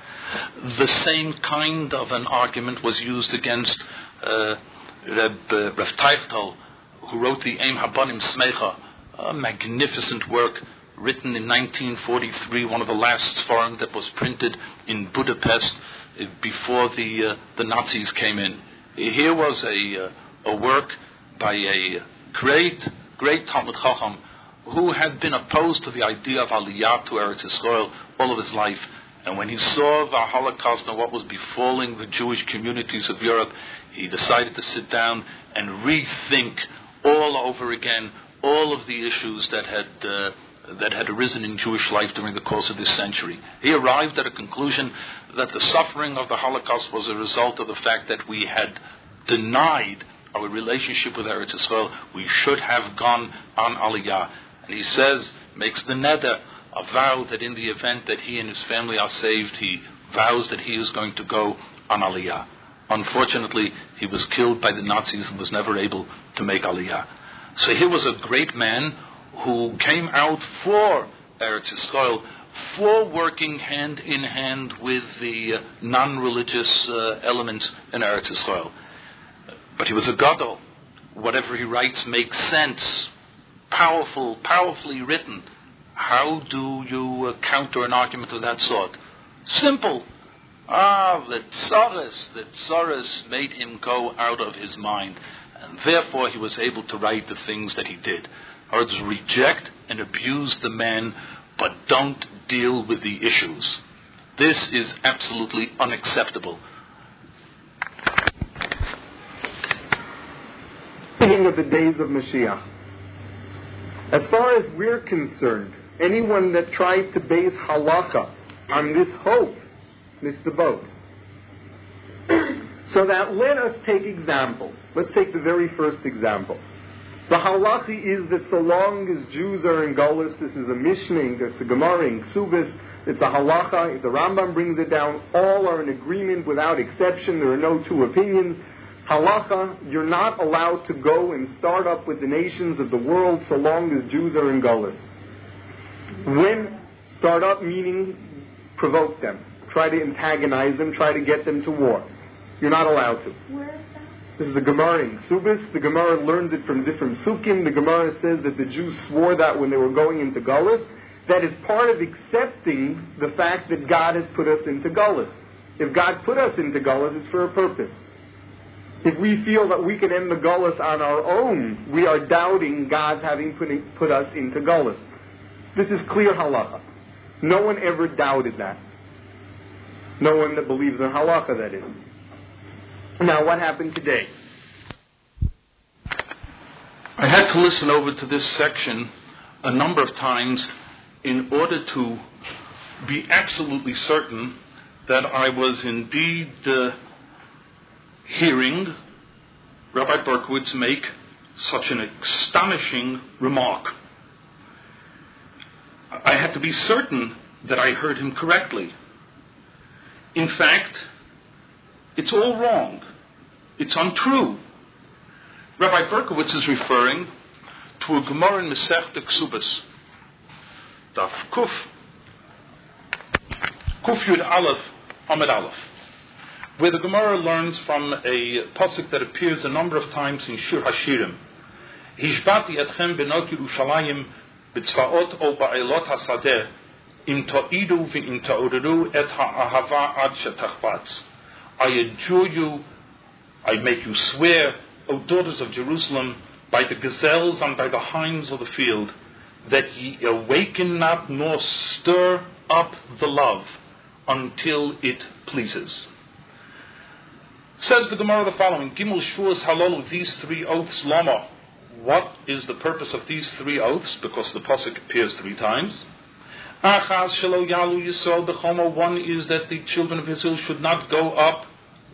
The same kind of an argument was used against uh, Reb, uh, Reb Teichtal, who wrote the Eim Habanim Smecha, a magnificent work written in nineteen forty-three, one of the last Sfarim that was printed in Budapest uh, before the uh, the Nazis came in. Here was a uh, a work by a great, great Talmud Chacham who had been opposed to the idea of Aliyah to Eretz Yisrael all of his life. And when he saw the Holocaust and what was befalling the Jewish communities of Europe, he decided to sit down and rethink all over again all of the issues that had uh, that had arisen in Jewish life during the course of this century. He arrived at a conclusion that the suffering of the Holocaust was a result of the fact that we had denied our relationship with Eretz Yisrael. We should have gone on Aliyah. And he says, makes the neder, a vow that in the event that he and his family are saved, he vows that he is going to go on Aliyah. Unfortunately, he was killed by the Nazis and was never able to make Aliyah. So here was a great man who came out for Eretz Yisrael, for working hand in hand with the uh, non-religious uh, elements in Eretz Yisrael. But he was a gadol. Whatever he writes makes sense. Powerful, powerfully written. How do you uh, counter an argument of that sort? Simple. Ah, the tsaris, the tsaris made him go out of his mind, and therefore he was able to write the things that he did. Or to reject and abuse the man, but don't deal with the issues. This is absolutely unacceptable.
Speaking of the days of Mashiach, as far as we're concerned, anyone that tries to base halacha on this hope missed the boat. So that let us take examples. Let's take the very first example. The halachi is that so long as Jews are in Golus, this is a Mishnah, it's a Gemara in Ksubis, it's a halacha, if the Rambam brings it down, all are in agreement without exception, there are no two opinions. Halacha, you're not allowed to go and start up with the nations of the world so long as Jews are in Golus. When start up, meaning provoke them, try to antagonize them, try to get them to war. You're not allowed to.
Where is that?
This is the Gemara in Ksubis. The Gemara learns it from different sukkim. The Gemara says that the Jews swore that when they were going into Golus. That is part of accepting the fact that God has put us into Golus. If God put us into Golus, it's for a purpose. If we feel that we can end the Golus on our own, we are doubting God's having put, put us into Golus. This is clear halacha. No one ever doubted that. No one that believes in halacha, that is. Now, what happened today?
I had to listen over to this section a number of times in order to be absolutely certain that I was indeed uh, hearing Rabbi Berkowitz make such an astonishing remark. I had to be certain that I heard him correctly. In fact, it's all wrong. It's untrue. Rabbi Berkowitz is referring to a Gemara in Masechta Ksubas, Daf Kuf, Kuf Yud Aleph, Amud Aleph, where the Gemara learns from a pasuk that appears a number of times in Shir Hashirim. Hishbati etchem benot Yerushalayim b'tzvaot o ba'elot hasadeh im ta'idu v'im ta'oreru et ha'ahava ad shetachbatz. I adjure you, I make you swear, O daughters of Jerusalem, by the gazelles and by the hinds of the field, that ye awaken not nor stir up the love until it pleases. Says the Gemara the following: Gimel Shvuas Halolu, these three oaths, Lama. What is the purpose of these three oaths? Because the pasuk appears three times. Achaz Shelo Yalu Yisrael B'Choma. One is that the children of Israel should not go up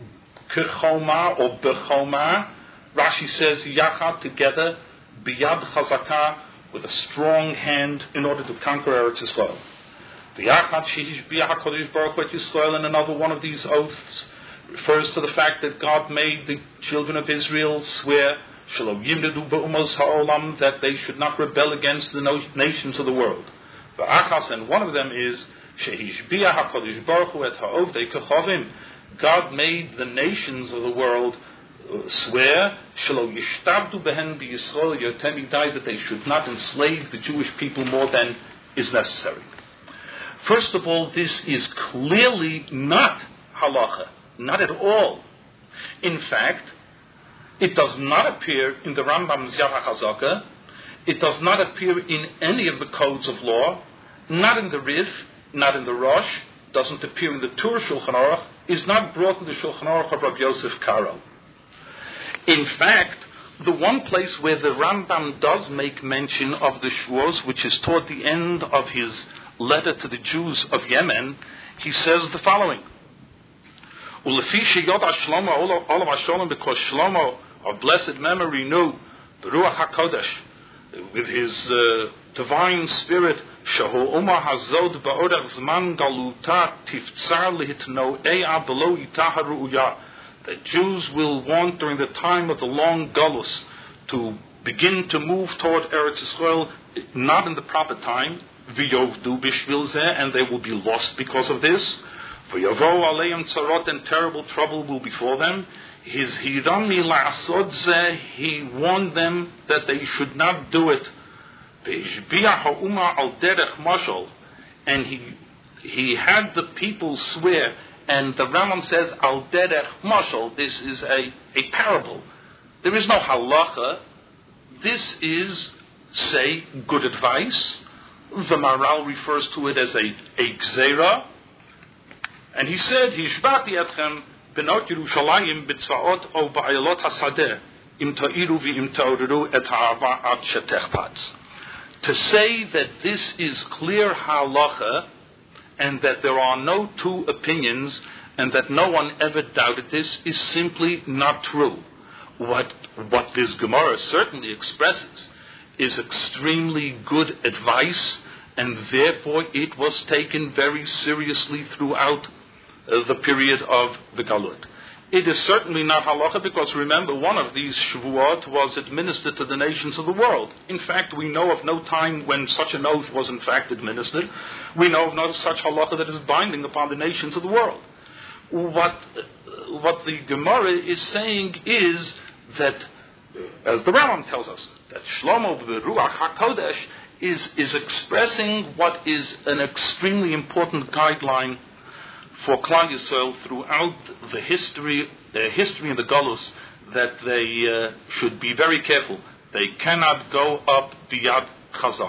Kechoma or Bechoma. Rashi says Yachad, together, Biyad Chazakah, with a strong hand, in order to conquer Eretz Yisrael. The Yachad Shehish Biyah HaKadosh Baruch Hu et Yisrael, and another one of these oaths refers to the fact that God made the children of Israel swear Shalom Yimdedu B'Umos HaOlam, that they should not rebel against the no- nations of the world. The Achas, and one of them is Shehish Biyah HaKadosh Baruch Hu et Ha'ovdei Kechavim. God made the nations of the world swear Shalom Yishtabdu Behen B'Yisrael Yotem Yidai, that they should not enslave the Jewish people more than is necessary. First of all, this is clearly not halacha, not at all. In fact, it does not appear in the Rambam's Yad HaChazaka. It does not appear in any of the codes of law, not in the Rif, not in the Rosh, doesn't appear in the Tur Shulchan Aruch, is not brought in the Shulchan Aruch of Rabbi Yosef Karo. In fact, the one place where the Rambam does make mention of the Shvuos, which is toward the end of his letter to the Jews of Yemen, he says the following: Ulefi sheyoda Shlomo olav hasholem, because Shlomo of blessed memory knew the Ruach HaKodesh with his uh, divine spirit, Shahu Umar Hazod Ba'odach Zman Galuta Tiftzar Lihitno Ea Below Itaha Ru'uya. The Jews will want during the time of the long Galus to begin to move toward Eretz Yisrael, not in the proper time, V'yovdu bishvil zeh, and they will be lost because of this. V'yavo aleim tzarot, and terrible trouble will befall them. His hirami la'asod zeh, he warned them that they should not do it. V'ishbiah ha'uma al derech mashal, and he he had the people swear. And the Rambam says, Al derech mashal, this is a, a parable. There is no halacha. This is, say, good advice. The Maral refers to it as a, a gzeira. And he said, Hishbati etchem benot Yerushalayim b'tzvaot o ba'elot hasadeh im ta'iru v'im ta'oreru et ha'ava ad shetechpatz. To say that this is clear halacha, and that there are no two opinions, and that no one ever doubted this, is simply not true. What, what this Gemara certainly expresses is extremely good advice, and therefore it was taken very seriously throughout uh, the period of the Galut. It is certainly not halacha, because remember, one of these Shavuot was administered to the nations of the world. In fact, we know of no time when such an oath was in fact administered. We know of no such halacha that is binding upon the nations of the world. What, uh, what the Gemara is saying is that, as the Rambam tells us, that Shlomo b'Ruach HaKodesh is, is expressing what is an extremely important guideline for Klal Yisrael throughout the history, the history in the Galus, that they uh, should be very careful. They cannot go up biyad chazaka.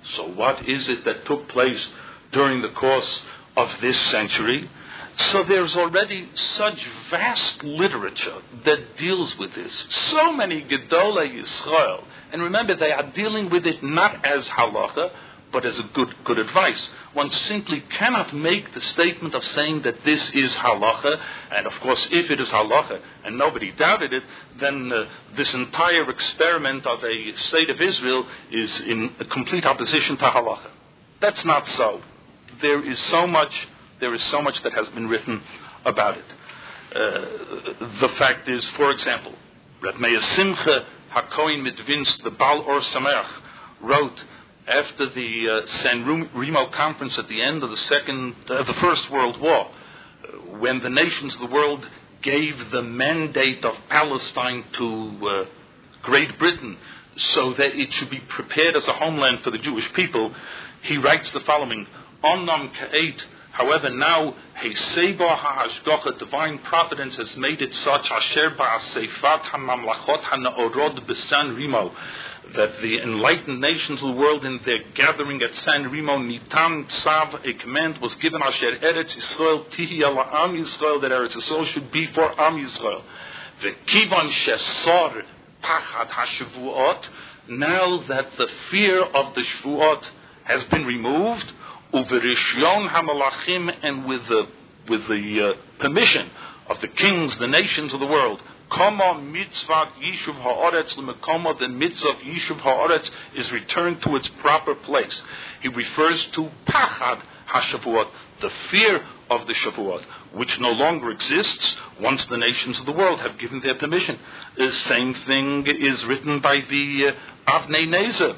So what is it that took place during the course of this century? So there's already such vast literature that deals with this. So many Gedolei Yisrael. And remember, they are dealing with it not as halacha, but as a good good advice. One simply cannot make the statement of saying that this is halacha, and of course if it is halacha, and nobody doubted it, then uh, this entire experiment of a state of Israel is in a complete opposition to halacha. That's not so. There is so much, there is so much that has been written about it. Uh, the fact is, for example, Reb Meir Simcha HaKohen Midvinsk, the Baal Or Sameach, wrote after the uh, San Remo conference at the end of the second, uh, the First World War, uh, when the nations of the world gave the mandate of Palestine to uh, Great Britain so that it should be prepared as a homeland for the Jewish people, he writes the following: Onam Ka'et, however now Heiseba HaHashgocha, divine providence has made it such, Asher Ba'asefat HaMamlachot HaNaorod B'San Remo, that the enlightened nations of the world in their gathering at San Remo, Nitan Tzav, a command was given, Asher Eretz Yisrael Tihi La'am Yisrael, that Eretz Yisrael should be for Am Yisrael. V'kivan Shesor Pachad HaShavuot, now that the fear of the Shavuot has been removed, Uverishyon HaMalachim, and with the, with the uh, permission of the kings, the nations of the world, Kama mitzvah Yishuv ha'aretz l'mekoma, the mitzvah of Yishuv ha'aretz is returned to its proper place. He refers to Pachad HaShavuot, the fear of the Shavuot, which no longer exists once the nations of the world have given their permission. The same thing is written by the uh, Avnei Nezer.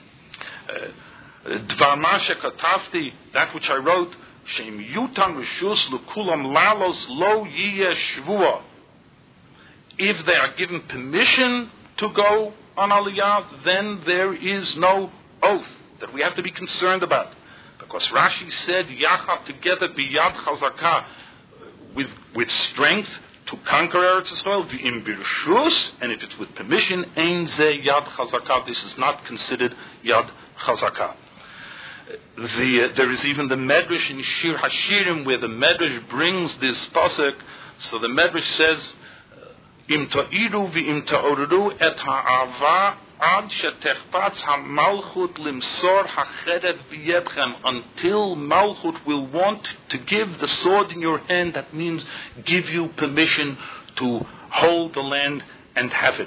Dvar ma shekatavti, that which I wrote, Shem yutam rishus l'kulam lalos lo yiyeh shvuah. If they are given permission to go on Aliyah, then there is no oath that we have to be concerned about. Because Rashi said, Yachad, together, biyad chazakah, with, with strength to conquer Eretz Yisrael, v'im birshus, and if it's with permission, ein ze yad chazakah, this is not considered yad chazakah. The, uh, there is even the Medrash in Shir Hashirim, where the Medrash brings this pasuk. So the Medrash says, Im ta'iru v'im ta'oreru et ha'ava ad shetechpatz ha'malchut limsor ha'cherev b'yedchem, until Malchut will want to give the sword in your hand, that means give you permission to hold the land and have it.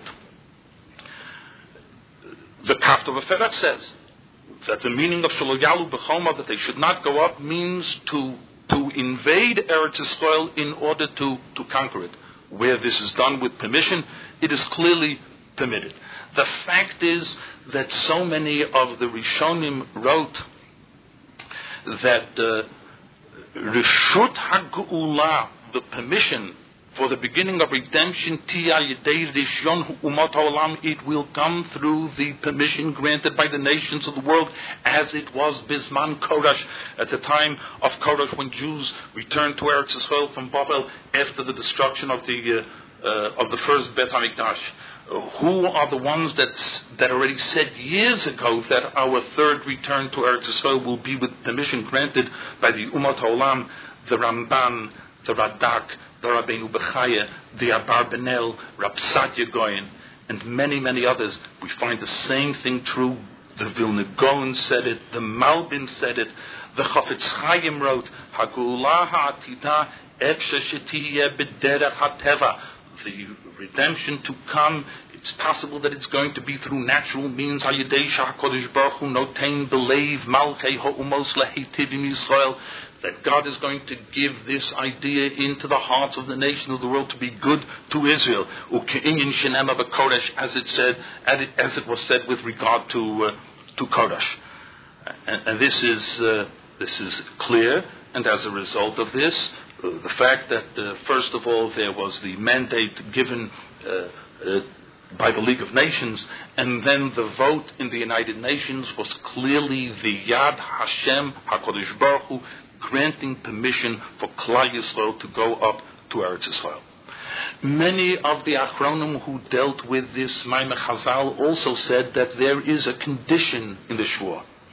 The Kafta V'Ferach says that the meaning of Shelo Yalu B'Choma, that they should not go up, means to to invade Eretz Yisrael in order to, to conquer it. Where this is done with permission, it is clearly permitted. The fact is that so many of the Rishonim wrote that uh, Reshut HaGeula, the permission for the beginning of redemption, it will come through the permission granted by the nations of the world, as it was Bisman Korash, at the time of Korash, when Jews returned to Eretz Yisrael from Babel after the destruction of the uh, uh, of the first Bet HaMikdash. Uh, who are the ones that that already said years ago that our third return to Eretz Yisrael will be with permission granted by the Umat HaOlam, the Ramban, the Radak, the Rabbeinu Bechaya, the Abarbanel, Rab Sadia Goyen, and many, many others. We find the same thing true. The Vilna Gaon said it, the Malbim said it, the Chafetz Chaim wrote, Hagula ha'atida efshe shetiyeh b'derech hateva. The redemption to come, it's possible that it's going to be through natural means. Hayidei HaKadosh Baruch Hu notein b'leiv malchei ha'umos lehitiv in Yisrael, that God is going to give this idea into the hearts of the nations of the world to be good to Israel. Uke'inyin shenema b'kodesh, as it said, as it was said with regard to uh, to Kodesh, and, and this is uh, this is clear. And as a result of this, uh, the fact that uh, first of all there was the mandate given uh, uh, by the League of Nations, and then the vote in the United Nations was clearly the Yad Hashem HaKadosh Baruch Hu granting permission for Klal Yisrael to go up to Eretz Yisrael. Many of the Achronim who dealt with this Maimon Chazal also said that there is a condition in the Shvuah.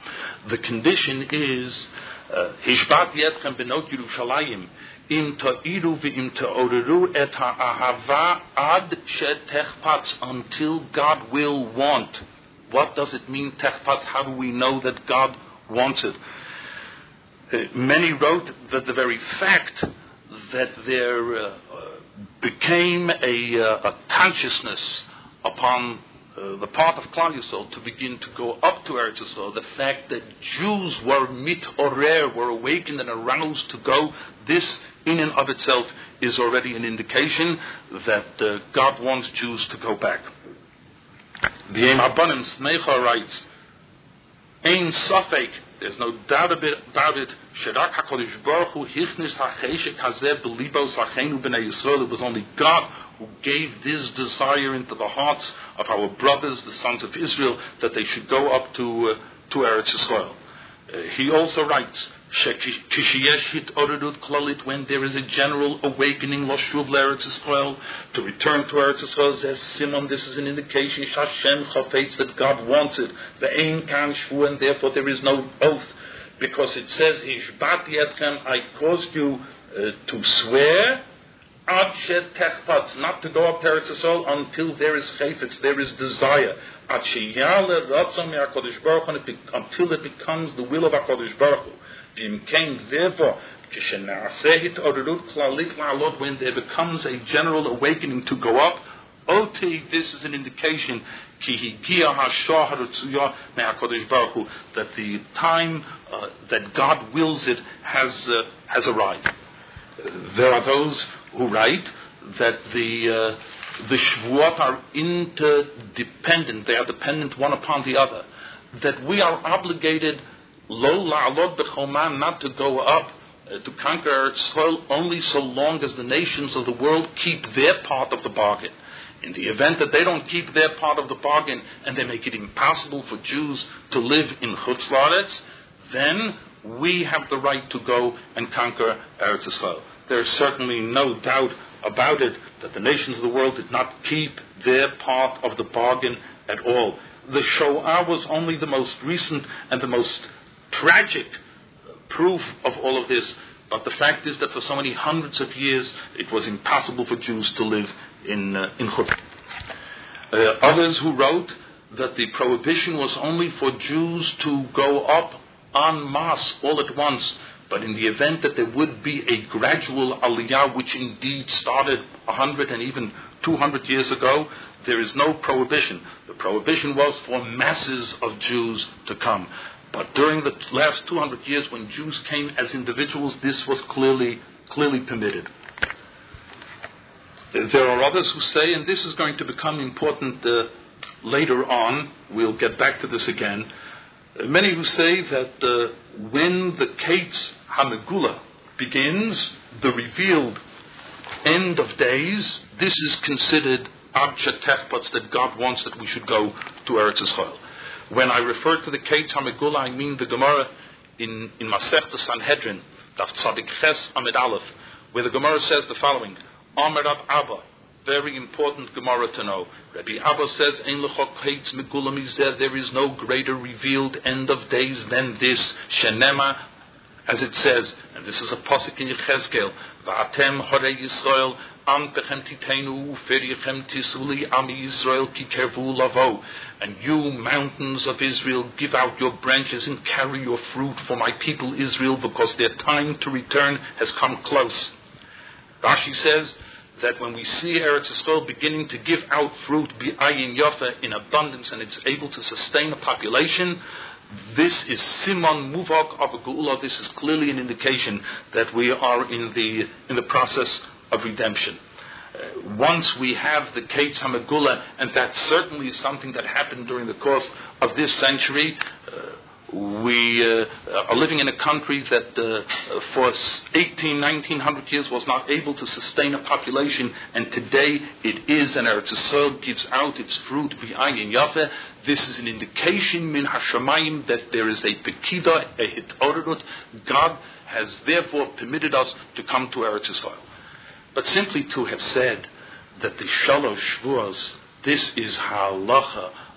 The condition is Hishbat Yetchem Benot Yerushalayim Im Ta'iru V'Im Ta'oreru Et Ha'ahava Ad She'Techpatz, until God will want. What does it mean, Techpatz? How do we know that God wants it? Uh, many wrote that the very fact that there uh, became a, uh, a consciousness upon uh, the part of Klal Yisrael to begin to go up to Eretz Yisrael, the fact that Jews were mit-orer, were awakened and aroused to go, this in and of itself is already an indication that uh, God wants Jews to go back. The Ein Abanim Snecha writes, Ein Safek, there's no doubt about it, Sherak HaKadosh Baruch Hu Hichnis HaCheshek Hazeh B'Libos Achenu B'nei Yisrael. It was only God who gave this desire into the hearts of our brothers, the sons of Israel, that they should go up to uh, to Eretz Yisrael. Uh, he also writes, when there is a general awakening, Loshuv Eretz Yisrael, to return to Eretz Yisrael, says Simon, this is an indication, Hashem Chafetz, that God wants it. The Ein Kan Shvu, and therefore there is no oath, because it says, Hishbati Etchem, I caused you uh, to swear, Ad She'Techpatz, not to go up to Eretz Yisrael until there is chayfetz, there is desire. Ad She'Yale Ratzon MeHaKadosh Baruch Hu, until it becomes the will of HaKadosh Baruch Hu. Therefore, when there becomes a general awakening to go up, Oti, this is an indication that the time uh, that God wills it has uh, has arrived. Uh, there are those who write that the uh, the Shvuot are interdependent; they are dependent one upon the other. That we are obligated, lo la'alot b'choman, not to go up uh, to conquer Eretz Yisrael only so long as the nations of the world keep their part of the bargain. In the event that they don't keep their part of the bargain and they make it impossible for Jews to live in Chutz La'aretz, then we have the right to go and conquer Eretz Yisrael. There is certainly no doubt about it that the nations of the world did not keep their part of the bargain at all. The Shoah was only the most recent and the most tragic proof of all of this, but the fact is that for so many hundreds of years it was impossible for Jews to live in uh, in Chutz. Uh, others who wrote that the prohibition was only for Jews to go up en masse all at once, but in the event that there would be a gradual aliyah, which indeed started a hundred and even two hundred years ago, there is no prohibition. The prohibition was for masses of Jews to come. But during the last two hundred years, when Jews came as individuals, this was clearly clearly permitted. There are others who say, and this is going to become important uh, later on, we'll get back to this again, uh, many who say that uh, when the Kates HaMegula begins, the revealed end of days, this is considered Ad She'Techpatz, that God wants that we should go to Eretz Yisrael. When I refer to the Kates HaMegula, I mean the Gemara in, in Masechta Sanhedrin, Daf Tzadik Ches Amid Aleph, where the Gemara says the following, Amar Rav Abba, very important Gemara to know. Rabbi Abba says, Ein lecho Kates Megula mizeh, there is no greater revealed end of days than this, Shenema, as it says, and this is a pasuk in Yechezkel, Va'atem Horei Yisrael, Am pechem titenu, Ferichem tisuli, Ami Yisrael ki kervu lavo, and you mountains of Israel, give out your branches and carry your fruit for my people Israel, because their time to return has come close. Rashi says that when we see Eretz Yisrael beginning to give out fruit, bi'ayin yafa, in abundance, and it's able to sustain a population, this is Simon Muvak of a Geula. This is clearly an indication that we are in the in the process of redemption. Uh, once we have the Kates HaMegula, and that certainly is something that happened during the course of this century, uh, we uh, are living in a country that uh, for eighteen, nineteen hundred years was not able to sustain a population, and today it is, and Eretz Yisrael gives out its fruit v'ayin yafeh. This is an indication min hashamayim that there is a pekida, a hitorut. God has therefore permitted us to come to Eretz Yisrael. But simply to have said that the Shalosh Shvuos, this is halacha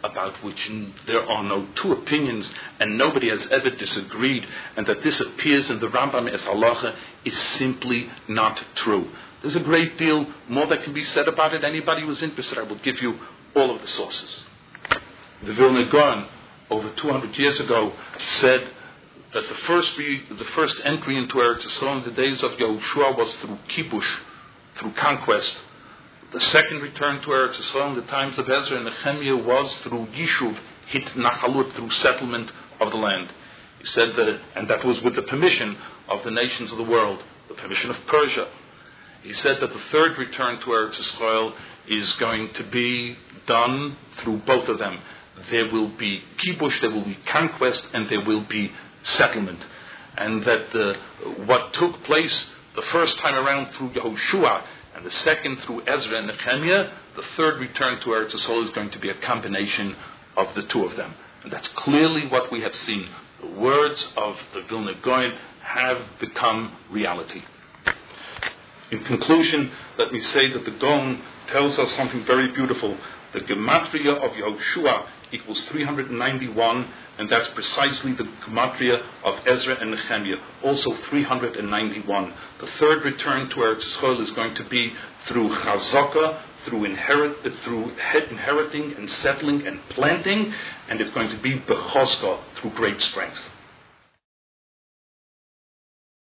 about which there are no two opinions and nobody has ever disagreed, and that this appears in the Rambam as halacha, is simply not true. There's a great deal more that can be said about it. Anybody who's interested, I will give you all of the sources. The Vilna Gaon, over two hundred years ago, said that the first re, the first entry into Eretz Yisrael in the days of Yehoshua was through kibush, through conquest. The second return to Eretz Yisrael in the times of Ezra and Nehemiah was through Yishuv, hit Nachalut, through settlement of the land. He said that, and that was with the permission of the nations of the world, the permission of Persia. He said that the third return to Eretz Yisrael is going to be done through both of them. There will be kibush, there will be conquest, and there will be settlement. And that the, what took place the first time around through Yehoshua, and the second through Ezra and Nehemiah, the third return to Eretz Yisrael is going to be a combination of the two of them. And that's clearly what we have seen. The words of the Vilna Gaon have become reality. In conclusion, let me say that the Gaon tells us something very beautiful. The gematria of Yehoshua equals three hundred ninety-one, and that's precisely the gematria of Ezra and Nehemiah, also three hundred ninety-one. The third return to Eretz Yisrael is going to be through chazaka, through, inherit, through inheriting and settling and planting, and it's going to be bechozka, through great strength.